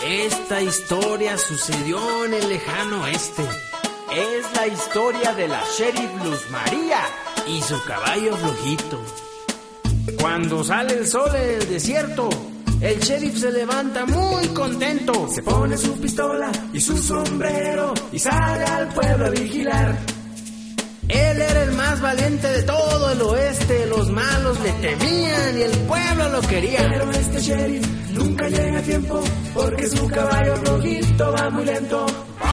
Esta historia sucedió en el lejano oeste. Es la historia de la Sheriff Luz María y su caballo flojito. Cuando sale el sol en el desierto, el sheriff se levanta muy contento. Se pone su pistola y su sombrero y sale al pueblo a vigilar. Él era el más valiente de todo el oeste. Los malos le temían y el pueblo lo quería. Pero este sheriff nunca llega a tiempo porque su caballo flojito va muy lento.